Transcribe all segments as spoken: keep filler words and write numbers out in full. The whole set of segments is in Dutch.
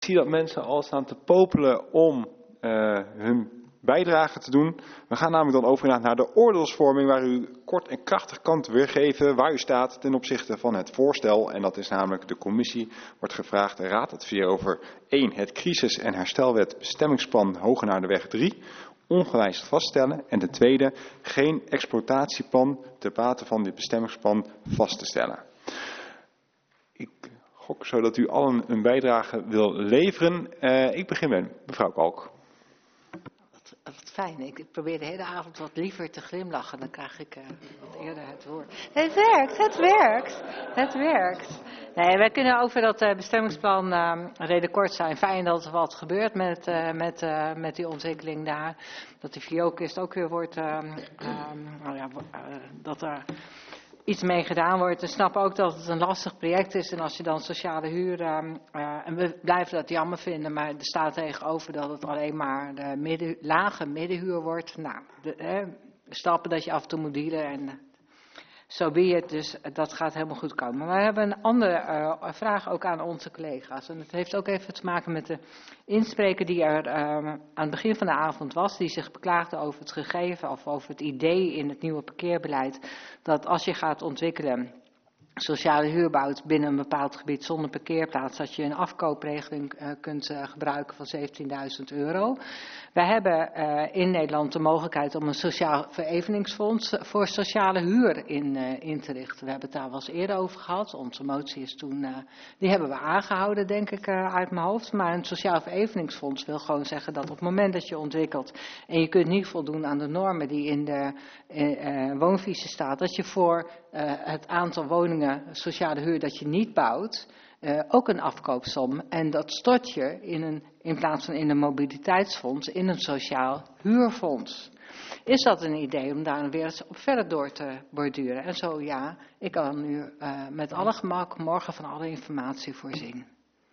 Ik zie dat mensen al staan te popelen om uh, hun bijdrage te doen. We gaan namelijk dan over naar de oordeelsvorming, waar u kort en krachtig kan weergeven waar u staat ten opzichte van het voorstel. En dat is namelijk: de commissie wordt gevraagd de raad te adviseren over één. Het crisis- en herstelwet bestemmingsplan Hogenaarderweg drie ongewijzigd vaststellen. En de tweede, geen exploitatieplan ter bate van dit bestemmingsplan vast te stellen. Ik gok zodat u allen een bijdrage wil leveren. Uh, ik begin met mevrouw Kalk. Wat, wat fijn. Ik probeer de hele avond wat liever te glimlachen. Dan krijg ik uh, wat eerder het woord. Het werkt, het werkt. Het werkt. Nee, wij kunnen over dat uh, bestemmingsplan uh, reden kort zijn. Fijn dat er wat gebeurt met, uh, met, uh, met die ontwikkeling daar. Dat die Viokist ook weer wordt, uh, uh, nou ja, uh, dat er iets mee gedaan wordt. We snappen ook dat het een lastig project is. En als je dan sociale huur, uh, uh, en we blijven dat jammer vinden, maar er staat tegenover dat het alleen maar de midden, lage middenhuur wordt. Nou, de, eh, stappen dat je af en toe moet dealen en zo so be it, dus dat gaat helemaal goed komen. Maar we hebben een andere uh, vraag ook aan onze collega's. En het heeft ook even te maken met de inspreker die er uh, aan het begin van de avond was. Die zich beklaagde over het gegeven of over het idee in het nieuwe parkeerbeleid. Dat als je gaat ontwikkelen sociale huur bouwt binnen een bepaald gebied zonder parkeerplaats, dat je een afkoopregeling uh, kunt uh, gebruiken van zeventienduizend euro. Wij hebben uh, in Nederland de mogelijkheid om een sociaal vereveningsfonds voor sociale huur in, uh, in te richten. We hebben het daar wel eens eerder over gehad. Onze motie is toen, uh, die hebben we aangehouden, denk ik, uh, uit mijn hoofd. Maar een sociaal vereveningsfonds wil gewoon zeggen dat op het moment dat je ontwikkelt en je kunt niet voldoen aan de normen die in de uh, uh, woonvisie staat, dat je voor uh, het aantal woningen sociale huur dat je niet bouwt, uh, ook een afkoopsom. En dat stort je in, een, in plaats van in een mobiliteitsfonds, in een sociaal huurfonds. Is dat een idee om daar weer eens op verder door te borduren? En zo ja, ik kan u uh, met alle gemak morgen van alle informatie voorzien.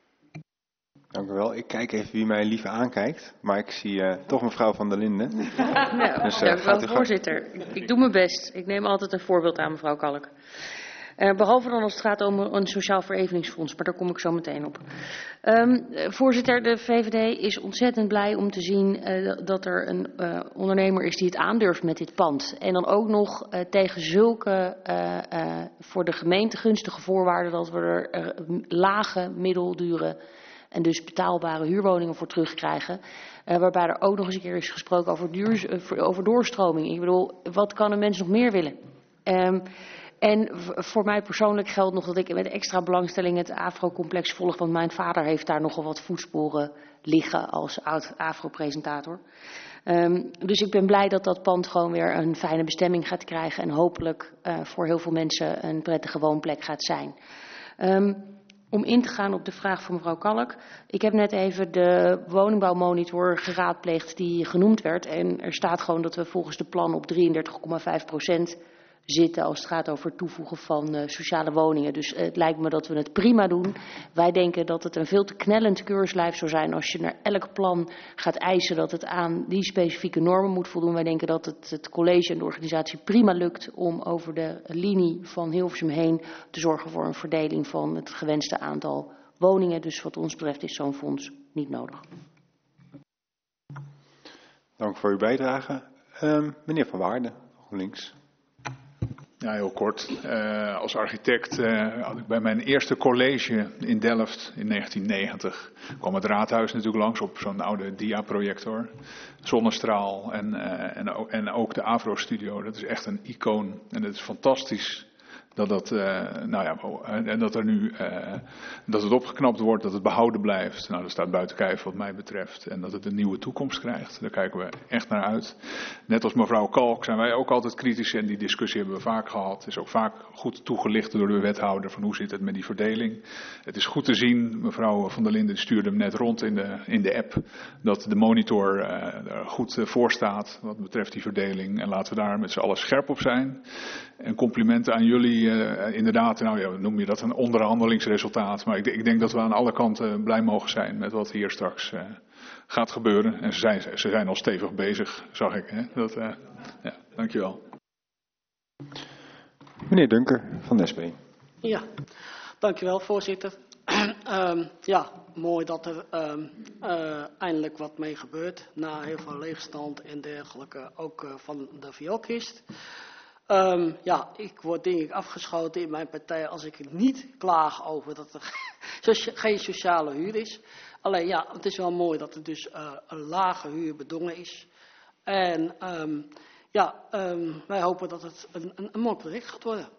Dank u wel. Ik kijk even wie mij liever aankijkt, maar ik zie uh, toch mevrouw Van der Linden. Nou, dus, uh, dank u wel, voorzitter. Ik, ik doe mijn best. Ik neem altijd een voorbeeld aan, mevrouw Kalk. Uh, behalve dan als het gaat om een sociaal vereveningsfonds, maar daar kom ik zo meteen op. Um, voorzitter, de V V D is ontzettend blij om te zien uh, dat er een uh, ondernemer is die het aandurft met dit pand. En dan ook nog uh, tegen zulke uh, uh, voor de gemeente gunstige voorwaarden dat we er uh, lage, middeldure en dus betaalbare huurwoningen voor terugkrijgen. Uh, waarbij er ook nog eens een keer is gesproken over, duur, uh, over doorstroming. Ik bedoel, wat kan een mens nog meer willen? Um, En voor mij persoonlijk geldt nog dat ik met extra belangstelling het Afro-complex volg, want mijn vader heeft daar nogal wat voetsporen liggen als oud-Afro-presentator. Um, dus ik ben blij dat dat pand gewoon weer een fijne bestemming gaat krijgen en hopelijk uh, voor heel veel mensen een prettige woonplek gaat zijn. Um, Om in te gaan op de vraag van mevrouw Kalk. Ik heb net even de woningbouwmonitor geraadpleegd die genoemd werd. En er staat gewoon dat we volgens de plan op drieëndertig komma vijf procent zitten als het gaat over het toevoegen van uh, sociale woningen. Dus uh, het lijkt me dat we het prima doen. Wij denken dat het een veel te knellend keurslijf zou zijn als je naar elk plan gaat eisen dat het aan die specifieke normen moet voldoen. Wij denken dat het het college en de organisatie prima lukt om over de linie van Hilversum heen te zorgen voor een verdeling van het gewenste aantal woningen. Dus wat ons betreft is zo'n fonds niet nodig. Dank voor uw bijdrage. Um, meneer Van Waarden, GroenLinks. Ja, heel kort. Uh, als architect uh, had ik bij mijn eerste college in Delft in negentien negentig. Kwam het raadhuis natuurlijk langs op zo'n oude diaprojector. Zonnestraal en, uh, en, en ook de Avro Studio. Dat is echt een icoon en het is fantastisch. Dat, dat, uh, nou ja, en dat er nu uh, dat het opgeknapt wordt, dat het behouden blijft. Nou, dat staat buiten kijf wat mij betreft. En dat het een nieuwe toekomst krijgt. Daar kijken we echt naar uit. Net als mevrouw Kalk zijn wij ook altijd kritisch. En die discussie hebben we vaak gehad. Het is ook vaak goed toegelicht door de wethouder van hoe zit het met die verdeling. Het is goed te zien, mevrouw Van der Linden stuurde hem net rond in de, in de app. Dat de monitor uh, er goed uh, voor staat wat betreft die verdeling. En laten we daar met z'n allen scherp op zijn. En complimenten aan jullie. Uh, inderdaad, nou ja, noem je dat een onderhandelingsresultaat. Maar ik, ik denk dat we aan alle kanten blij mogen zijn met wat hier straks uh, gaat gebeuren. En ze zijn, ze zijn al stevig bezig, zag ik. Hè? Dat, uh, ja, dankjewel. Meneer Dunker van de S P. Ja, dankjewel voorzitter. um, ja, mooi dat er um, uh, eindelijk wat mee gebeurt. Na heel veel leegstand en dergelijke, ook uh, van de vioolkist. Um, ja, ik word denk ik afgeschoten in mijn partij als ik niet klaag over dat er geen sociale huur is. Alleen ja, het is wel mooi dat er dus uh, een lage huur bedongen is. En um, ja, um, wij hopen dat het een, een, een mooi project gaat worden.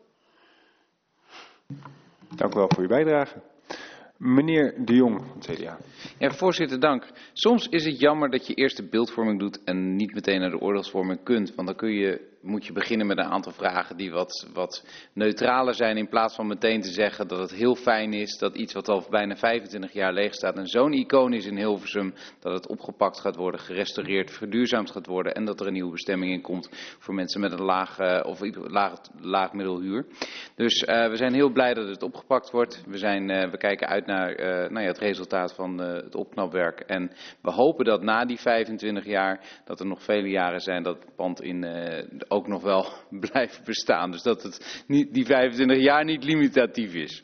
Dank u wel voor uw bijdrage. Meneer De Jong van het C D A. Ja, voorzitter, dank. Soms is het jammer dat je eerst de beeldvorming doet en niet meteen naar de oordeelsvorming kunt. Want dan kun je, moet je beginnen met een aantal vragen die wat, wat neutraler zijn. In plaats van meteen te zeggen dat het heel fijn is dat iets wat al bijna vijfentwintig jaar leeg staat en zo'n icoon is in Hilversum, dat het opgepakt gaat worden, gerestaureerd, verduurzaamd gaat worden en dat er een nieuwe bestemming in komt voor mensen met een laag, uh, of laag, laag middelhuur. Dus uh, we zijn heel blij dat het opgepakt wordt. We, zijn, uh, we kijken uit naar uh, nou ja, het resultaat van uh, het opknapwerk. En we hopen dat na die vijfentwintig jaar, dat er nog vele jaren zijn dat het pand in, uh, ook nog wel blijft bestaan. Dus dat het niet, die vijfentwintig jaar niet limitatief is.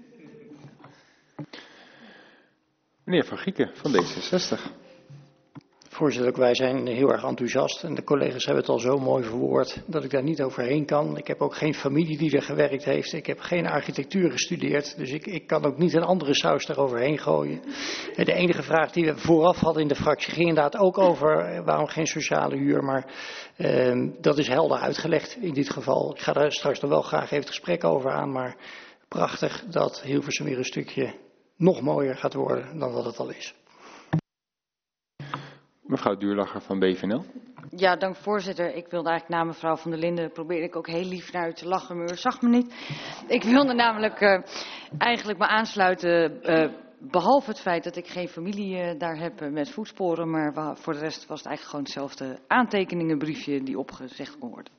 Meneer Van Gieken van D zesenzestig. Voorzitter, ook wij zijn heel erg enthousiast en de collega's hebben het al zo mooi verwoord dat ik daar niet overheen kan. Ik heb ook geen familie die er gewerkt heeft. Ik heb geen architectuur gestudeerd, dus ik, ik kan ook niet een andere saus daaroverheen gooien. De enige vraag die we vooraf hadden in de fractie ging inderdaad ook over waarom geen sociale huur, maar uh, dat is helder uitgelegd in dit geval. Ik ga daar straks nog wel graag even het gesprek over aan, maar prachtig dat Hilversum weer een stukje nog mooier gaat worden dan wat het al is. Mevrouw Duurlacher van B V N L. Ja, dank voorzitter. Ik wilde eigenlijk na mevrouw Van der Linden, probeerde ik ook heel lief naar u te lachen, maar u zag me niet. Ik wilde namelijk uh, eigenlijk me aansluiten, uh, behalve het feit dat ik geen familie uh, daar heb uh, met voetsporen, maar uh, voor de rest was het eigenlijk gewoon hetzelfde aantekeningenbriefje die opgezegd kon worden.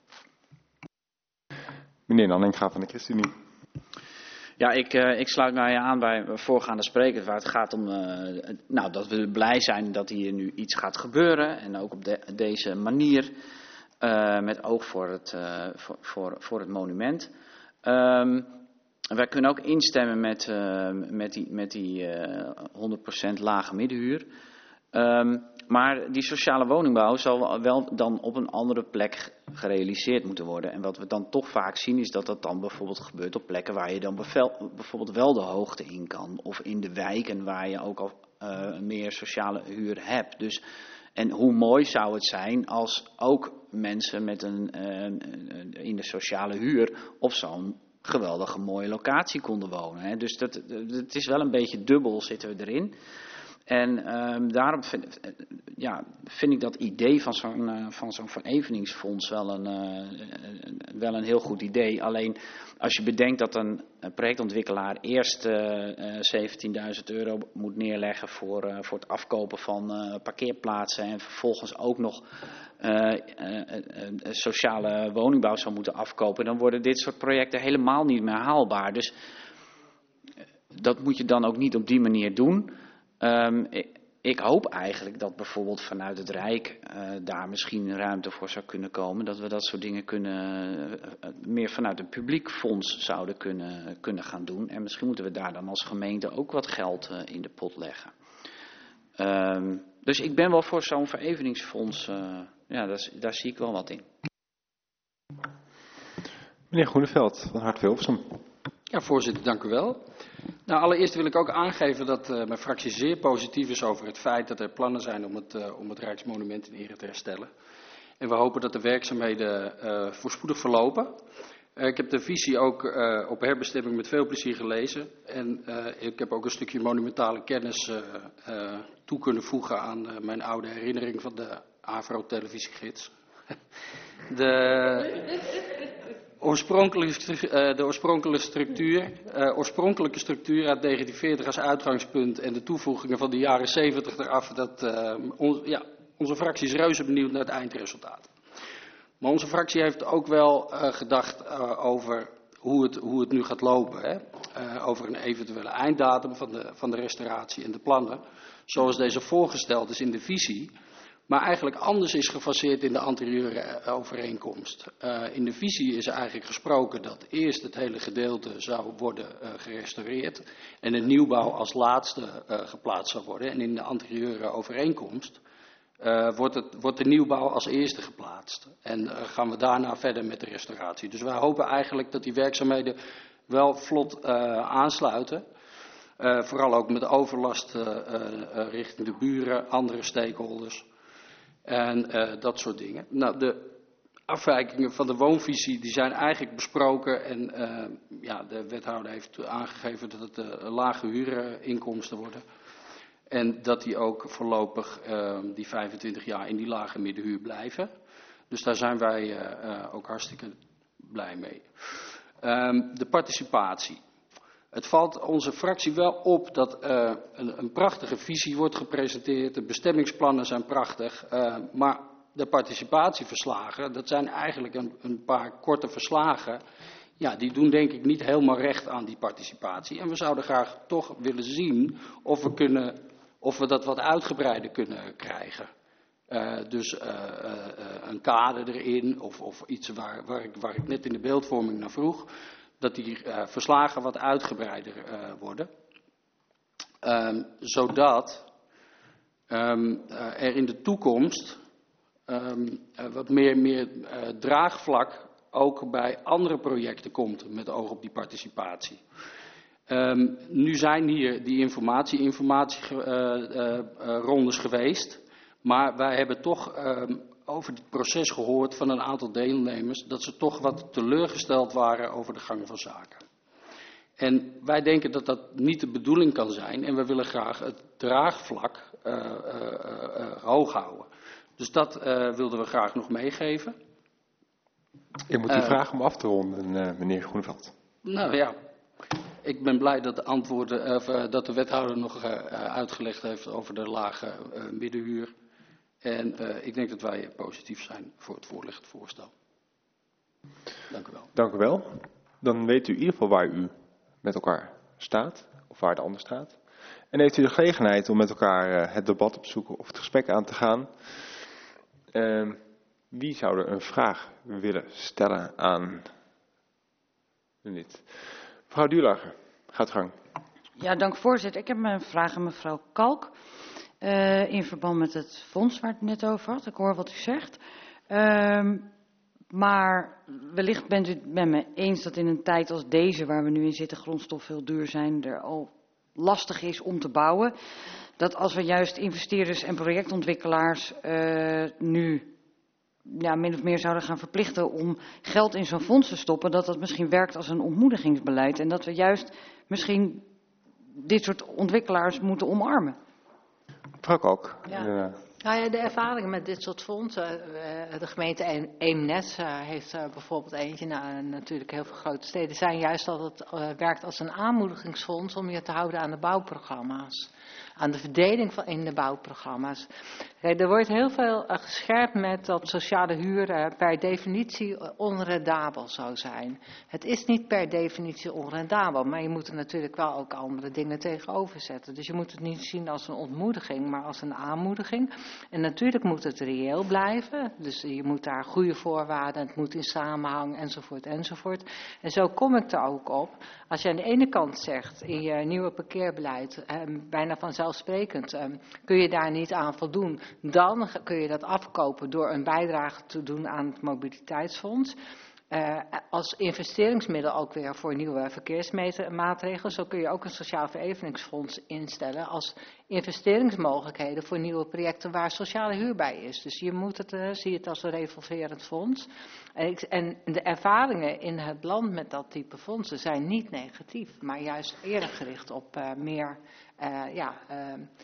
Meneer Nanninga van de ChristenUnie. Ja, ik, uh, ik sluit mij aan bij voorgaande sprekers waar het gaat om uh, nou, dat we blij zijn dat hier nu iets gaat gebeuren. En ook op de, deze manier uh, met oog voor het, uh, voor, voor, voor het monument. Um, wij kunnen ook instemmen met, uh, met die, met die uh, honderd procent lage middenhuur. Um, maar die sociale woningbouw zal wel dan op een andere plek gerealiseerd moeten worden. En wat we dan toch vaak zien is dat dat dan bijvoorbeeld gebeurt op plekken waar je dan bijvoorbeeld wel de hoogte in kan. Of in de wijken waar je ook al uh, meer sociale huur hebt. Dus, en hoe mooi zou het zijn als ook mensen met een, uh, in de sociale huur op zo'n geweldige mooie locatie konden wonen. Hè. Dus dat, het is wel een beetje dubbel zitten we erin. En um, daarom vind, ja, vind ik dat idee van zo'n uh, van zo'n vereveningsfonds wel een, uh, wel een heel goed idee. Alleen als je bedenkt dat een, een projectontwikkelaar eerst uh, uh, zeventienduizend euro moet neerleggen voor, uh, voor het afkopen van uh, parkeerplaatsen en vervolgens ook nog uh, uh, uh, sociale woningbouw zou moeten afkopen, dan worden dit soort projecten helemaal niet meer haalbaar. Dus uh, dat moet je dan ook niet op die manier doen. Um, ik, ik hoop eigenlijk dat bijvoorbeeld vanuit het Rijk uh, daar misschien ruimte voor zou kunnen komen. Dat we dat soort dingen kunnen, uh, meer vanuit een publiek fonds zouden kunnen, kunnen gaan doen. En misschien moeten we daar dan als gemeente ook wat geld uh, in de pot leggen. Um, dus ik ben wel voor zo'n vereveningsfonds, uh, ja, daar, daar zie ik wel wat in. Meneer Groeneveld van Hart Hilversum. Ja, voorzitter, dank u wel. Nou, allereerst wil ik ook aangeven dat uh, mijn fractie zeer positief is over het feit dat er plannen zijn om het, uh, om het Rijksmonument in ere te herstellen. En we hopen dat de werkzaamheden uh, voorspoedig verlopen. Uh, ik heb de visie ook uh, op herbestemming met veel plezier gelezen. En uh, ik heb ook een stukje monumentale kennis uh, uh, toe kunnen voegen aan uh, mijn oude herinnering van de Avro-televisiegids. de... Oorspronkelijke, uh, de oorspronkelijke structuur, uh, oorspronkelijke structuur uit negentien veertig als uitgangspunt en de toevoegingen van de jaren zeventig eraf, dat, uh, on, ja, onze fractie is reuze benieuwd naar het eindresultaat. Maar onze fractie heeft ook wel uh, gedacht uh, over hoe het, hoe het nu gaat lopen. Hè? Uh, over een eventuele einddatum van de, van de restauratie en de plannen. Zoals deze voorgesteld is in de visie. maar eigenlijk anders is gefaseerd in de anterieure overeenkomst. Uh, in de visie is eigenlijk gesproken dat eerst het hele gedeelte zou worden uh, gerestaureerd en de nieuwbouw als laatste uh, geplaatst zou worden. En in de anterieure overeenkomst uh, wordt, het, wordt de nieuwbouw als eerste geplaatst. En uh, gaan we daarna verder met de restauratie. Dus wij hopen eigenlijk dat die werkzaamheden wel vlot uh, aansluiten. Uh, vooral ook met overlast uh, uh, richting de buren, andere stakeholders. En uh, dat soort dingen. Nou, de afwijkingen van de woonvisie die zijn eigenlijk besproken. En uh, ja, de wethouder heeft aangegeven dat het uh, lage huurinkomsten worden. En dat die ook voorlopig uh, die vijfentwintig jaar in die lage middenhuur blijven. Dus daar zijn wij uh, uh, ook hartstikke blij mee. Um, de participatie. Het valt onze fractie wel op dat uh, een, een prachtige visie wordt gepresenteerd. De bestemmingsplannen zijn prachtig. Uh, maar de participatieverslagen, dat zijn eigenlijk een, een paar korte verslagen. Ja, die doen denk ik niet helemaal recht aan die participatie. En we zouden graag toch willen zien of we, kunnen, of we dat wat uitgebreider kunnen krijgen. Uh, dus uh, uh, een kader erin of, of iets waar, waar, ik, waar ik net in de beeldvorming naar vroeg. Dat die uh, verslagen wat uitgebreider uh, worden. Um, zodat um, uh, er in de toekomst um, uh, wat meer, meer uh, draagvlak ook bij andere projecten komt met oog op die participatie. Um, nu zijn hier die informatie-informatierondes uh, uh, uh, geweest. Maar wij hebben toch um, over het proces gehoord van een aantal deelnemers dat ze toch wat teleurgesteld waren over de gang van zaken. En wij denken dat dat niet de bedoeling kan zijn en we willen graag het draagvlak uh, uh, uh, hoog houden. Dus dat uh, wilden we graag nog meegeven. Ik moet u uh, vragen om af te ronden, uh, meneer Groeneveld. Nou ja, ik ben blij dat de, antwoorden, uh, dat de wethouder nog uh, uitgelegd heeft over de lage uh, middenhuur. En uh, ik denk dat wij positief zijn voor het voorliggend voorstel. Dank u wel. Dank u wel. Dan weet u in ieder geval waar u met elkaar staat, of waar de ander staat. En heeft u de gelegenheid om met elkaar uh, het debat op te zoeken of het gesprek aan te gaan. Uh, wie zou er een vraag willen stellen aan dit? Mevrouw Duurlager, gaat gang. Ja, dank voorzitter. Ik heb een vraag aan mevrouw Kalk. Uh, in verband met het fonds waar het net over had. Ik hoor wat u zegt. Uh, maar wellicht bent u het met me eens dat in een tijd als deze, waar we nu in zitten, grondstoffen veel duur zijn, er al lastig is om te bouwen. Dat als we juist investeerders en projectontwikkelaars uh, nu ja, min of meer zouden gaan verplichten om geld in zo'n fonds te stoppen, dat dat misschien werkt als een ontmoedigingsbeleid. En dat we juist misschien dit soort ontwikkelaars moeten omarmen. Mevrouw Kalk. Ja. Ja. Nou ja, de ervaring met dit soort fondsen, de gemeente Eemnes heeft bijvoorbeeld eentje, nou, natuurlijk heel veel grote steden, zijn juist dat het werkt als een aanmoedigingsfonds om je te houden aan de bouwprogramma's. Aan de verdeling van in de bouwprogramma's. Kijk, er wordt heel veel gescherpt met dat sociale huur per definitie onrendabel zou zijn. Het is niet per definitie onrendabel, maar je moet er natuurlijk wel ook andere dingen tegenover zetten. Dus je moet het niet zien als een ontmoediging, maar als een aanmoediging. En natuurlijk moet het reëel blijven. Dus je moet daar goede voorwaarden, het moet in samenhang enzovoort enzovoort. En zo kom ik er ook op. Als je aan de ene kant zegt in je nieuwe parkeerbeleid, eh, bijna vanzelfsprekend, eh, kun je daar niet aan voldoen, dan kun je dat afkopen door een bijdrage te doen aan het mobiliteitsfonds. Uh, als investeringsmiddel ook weer voor nieuwe verkeersmaatregelen. Zo kun je ook een sociaal vereveningsfonds instellen als investeringsmogelijkheden voor nieuwe projecten waar sociale huur bij is. Dus je moet het, uh, zie het als een revolverend fonds. En, ik, en de ervaringen in het land met dat type fondsen zijn niet negatief, maar juist eerder gericht op uh, meer uh, ja, uh,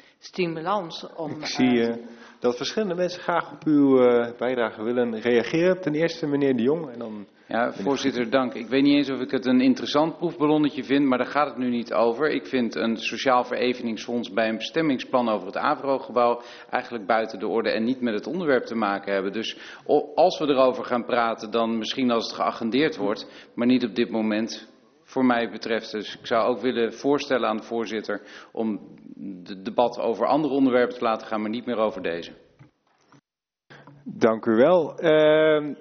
stimulans. Om, ik zie uh, dat verschillende mensen graag op uw uh, bijdrage willen reageren. Ten eerste meneer De Jong en dan... Ja, voorzitter, dank. Ik weet niet eens of ik het een interessant proefballonnetje vind, maar daar gaat het nu niet over. Ik vind een sociaal vereveningsfonds bij een bestemmingsplan over het AVRO-gebouw eigenlijk buiten de orde en niet met het onderwerp te maken hebben. Dus als we erover gaan praten, dan misschien als het geagendeerd wordt, maar niet op dit moment. Voor mij betreft. Dus ik zou ook willen voorstellen aan de voorzitter om het debat over andere onderwerpen te laten gaan, maar niet meer over deze. Dank u wel. Uh,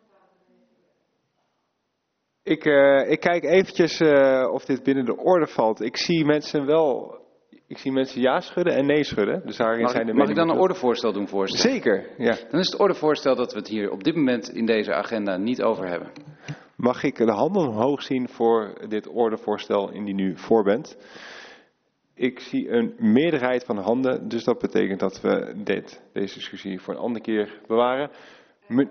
ik, uh, ik kijk eventjes uh, of dit binnen de orde valt. Ik zie mensen wel... Ik zie mensen ja schudden en nee schudden. Dus daarin mag zijn de ik, mag ik dan een meningen- ordevoorstel doen, voorzitter? Zeker, ja. Dan is het ordevoorstel dat we het hier op dit moment in deze agenda niet over hebben. Mag ik de handen omhoog zien voor dit ordevoorstel indien u voor bent? Ik zie een meerderheid van handen, dus dat betekent dat we dit, deze discussie voor een andere keer bewaren. Me,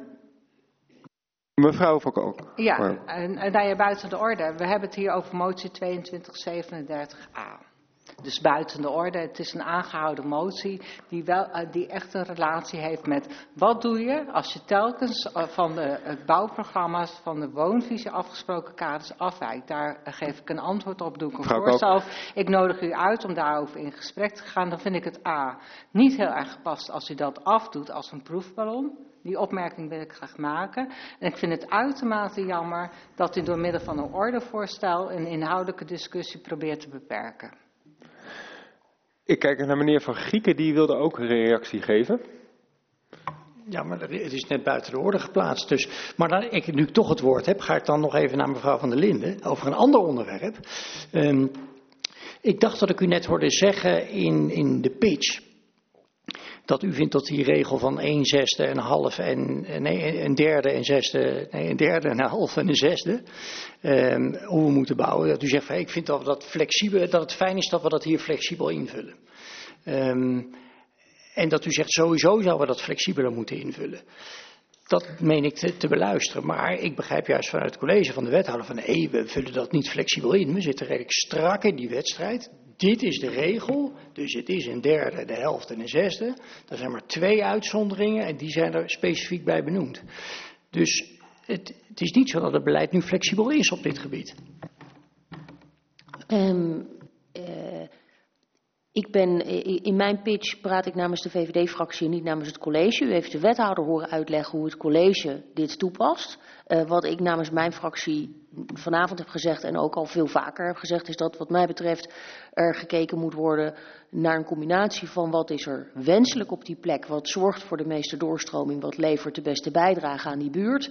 mevrouw Van Kolk. Ja, en, en nou ja, buiten de orde. We hebben het hier over motie tweeëntwintig zevenendertig a. Dus buiten de orde. Het is een aangehouden motie die, wel, uh, die echt een relatie heeft met wat doe je als je telkens uh, van de uh, bouwprogramma's van de woonvisie afgesproken kaders afwijkt. Daar uh, geef ik een antwoord op, doe ik een Mevrouw voorstel. Ik nodig u uit om daarover in gesprek te gaan. Dan vind ik het a niet heel erg gepast als u dat afdoet als een proefballon. Die opmerking wil ik graag maken. En ik vind het uitermate jammer dat u door middel van een ordevoorstel een inhoudelijke discussie probeert te beperken. Ik kijk naar meneer Van Grieken, die wilde ook een reactie geven. Ja, maar het is net buiten de orde geplaatst. Dus, maar dan, ik, nu ik toch het woord heb, ga ik dan nog even naar mevrouw Van der Linden over een ander onderwerp. Um, ik dacht dat ik u net hoorde zeggen in, in de pitch dat u vindt dat die regel van een zesde, een half en nee, een derde en zesde, nee, een derde, een half en een zesde, um, hoe we moeten bouwen. Dat u zegt van, ik vind dat we dat flexibel, dat het fijn is dat we dat hier flexibel invullen. Um, en dat u zegt, sowieso zouden we dat flexibeler moeten invullen. Dat meen ik te, te beluisteren. Maar ik begrijp juist vanuit het college van de wethouder van, hé, we vullen dat niet flexibel in. We zitten redelijk strak in die wedstrijd. Dit is de regel, dus het is een derde, de helft en een zesde. Er zijn maar twee uitzonderingen en die zijn er specifiek bij benoemd. Dus het, het is niet zo dat het beleid nu flexibel is op dit gebied. Um, uh, ik ben, in mijn pitch praat ik namens de V V D-fractie en niet namens het college. U heeft de wethouder horen uitleggen hoe het college dit toepast. Uh, wat ik namens mijn fractie vanavond heb gezegd en ook al veel vaker heb gezegd, is dat wat mij betreft er gekeken moet worden naar een combinatie van wat is er wenselijk op die plek, wat zorgt voor de meeste doorstroming, wat levert de beste bijdrage aan die buurt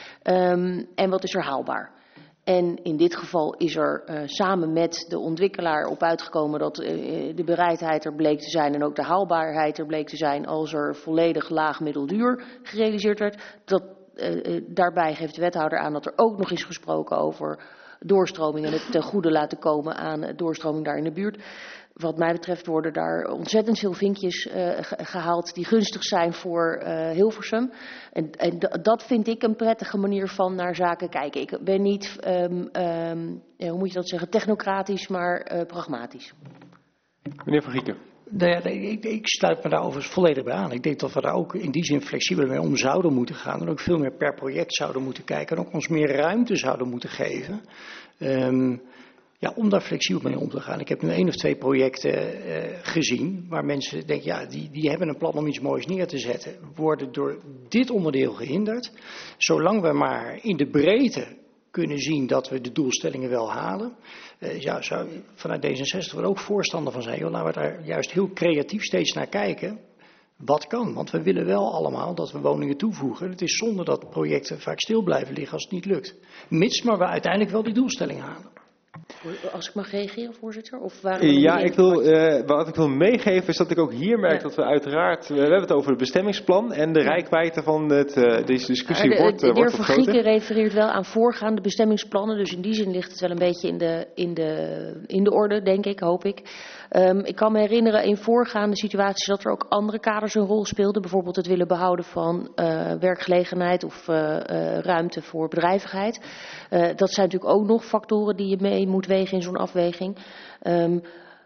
um, en wat is er haalbaar. En in dit geval is er uh, samen met de ontwikkelaar op uitgekomen dat uh, de bereidheid er bleek te zijn en ook de haalbaarheid er bleek te zijn als er volledig laag middelduur gerealiseerd werd. Dat, uh, daarbij geeft de wethouder aan dat er ook nog is gesproken over doorstroming en het ten goede laten komen aan doorstroming daar in de buurt. Wat mij betreft worden daar ontzettend veel vinkjes uh, gehaald die gunstig zijn voor uh, Hilversum. En, en d- dat vind ik een prettige manier van naar zaken kijken. Ik ben niet, um, um, ja, hoe moet je dat zeggen, technocratisch, maar uh, pragmatisch. Meneer Van Grieken. Nou ja, ik, ik sluit me daar overigens volledig bij aan. Ik denk dat we daar ook in die zin flexibeler mee om zouden moeten gaan. En ook veel meer per project zouden moeten kijken. En ook ons meer ruimte zouden moeten geven. Um, Ja, om daar flexibel mee om te gaan. Ik heb nu één of twee projecten uh, gezien waar mensen denken, ja, die, die hebben een plan om iets moois neer te zetten. Worden door dit onderdeel gehinderd. Zolang we maar in de breedte kunnen zien dat we de doelstellingen wel halen. Uh, ja, zou vanuit D zesenzestig er ook voorstander van zijn. Joh, laten we daar juist heel creatief steeds naar kijken. Wat kan? Want we willen wel allemaal dat we woningen toevoegen. Het is zonde dat projecten vaak stil blijven liggen als het niet lukt. Mits maar we uiteindelijk wel die doelstelling halen. Als ik mag reageren, voorzitter? Of ja, ik wil, uh, wat ik wil meegeven is dat ik ook hier merk ja. dat we uiteraard, we hebben het over het bestemmingsplan en de ja. reikwijdte van het, uh, deze discussie de, wordt, uh, wordt vergroten. De heer Van Grieken refereert wel aan voorgaande bestemmingsplannen, dus in die zin ligt het wel een beetje in de, in de, in de orde, denk ik, hoop ik. Um, ik kan me herinneren in voorgaande situaties dat er ook andere kaders een rol speelden. Bijvoorbeeld het willen behouden van uh, werkgelegenheid of uh, uh, ruimte voor bedrijvigheid. Uh, dat zijn natuurlijk ook nog factoren die je mee moet wegen in zo'n afweging. Um,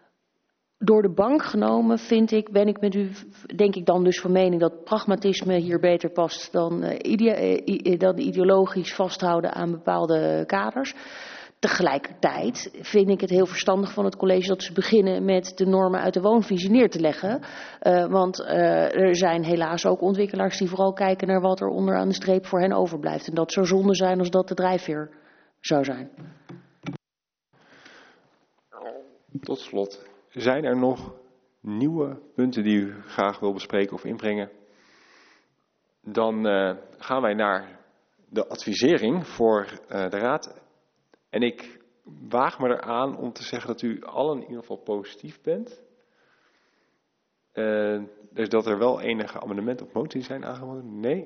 door de bank genomen vind ik, ben ik met u, denk ik dan dus van mening dat pragmatisme hier beter past dan, uh, ide- uh, dan ideologisch vasthouden aan bepaalde kaders. Tegelijkertijd vind ik het heel verstandig van het college dat ze beginnen met de normen uit de woonvisie neer te leggen. Uh, want uh, er zijn helaas ook ontwikkelaars die vooral kijken naar wat er onderaan de streep voor hen overblijft. En dat zou zonde zijn als dat de drijfveer zou zijn. Tot slot, zijn er nog nieuwe punten die u graag wil bespreken of inbrengen? Dan uh, gaan wij naar de advisering voor uh, de raad. En ik waag me eraan om te zeggen dat u allen in ieder geval positief bent. Uh, dus dat er wel enige amendementen of moties zijn aangeboden? Nee?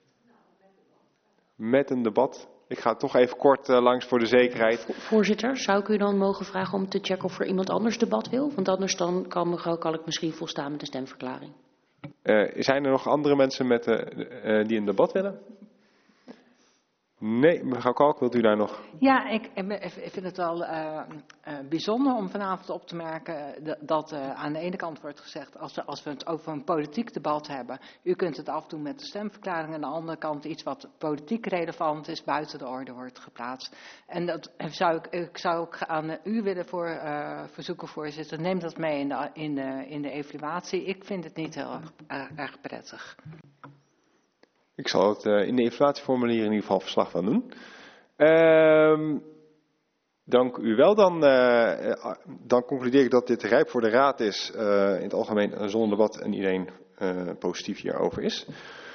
Met een debat. Ik ga toch even kort uh, langs voor de zekerheid. Voorzitter, zou ik u dan mogen vragen om te checken of er iemand anders debat wil? Want anders dan kan mevrouw Kalk misschien volstaan met de stemverklaring. Uh, zijn er nog andere mensen met, uh, uh, die een debat willen? Nee, mevrouw Kalk, wilt u daar nog? Ja, ik, ik vind het wel uh, uh, bijzonder om vanavond op te merken dat uh, aan de ene kant wordt gezegd, als we, als we het over een politiek debat hebben, u kunt het afdoen met de stemverklaring, en aan de andere kant iets wat politiek relevant is, buiten de orde wordt geplaatst. En dat zou ik, ik zou ook aan u willen voor, uh, verzoeken, voorzitter, neem dat mee in de, in, de, in de evaluatie. Ik vind het niet heel erg, uh, erg prettig. Ik zal het uh, in de evaluatieformulier in ieder geval verslag van doen. Uh, dank u wel. Dan, uh, dan concludeer ik dat dit rijp voor de raad is. Uh, in het algemeen zonder debat en iedereen uh, positief hierover is.